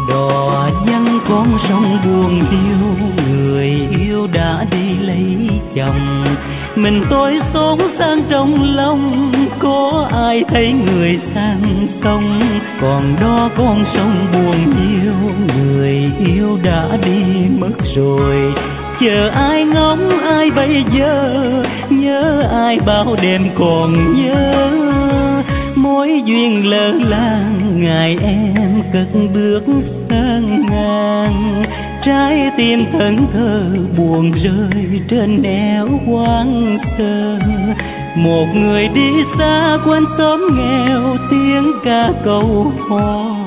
đò vắng con sông buồn hiu, người yêu đã đi lấy chồng. Mình tôi sống sang trong lòng, có ai thấy người sang sông. Còn đó con sông buồn hiu, người yêu đã đi mất rồi. Chờ ai ngóng ai bây giờ, nhớ ai bao đêm còn nhớ. Mối duyên lỡ làng, ngày em cất bước sang ngang. Trái tim thẫn thờ buồn rơi trên nẻo hoang sơ. Một người đi xa quên xóm nghèo, tiếng ca câu hò